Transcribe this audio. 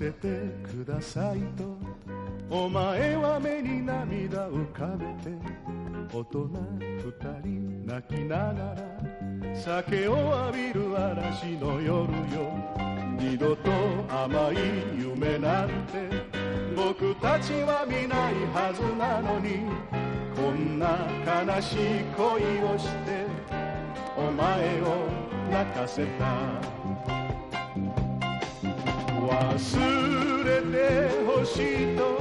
ててくださいとお前は目に涙浮かべて大人二人泣きながら酒を浴びる嵐の夜よ二度と甘い夢なんて僕たちは見ないはずなのにこんな悲しい恋をしてお前を泣かせた忘れてほしいと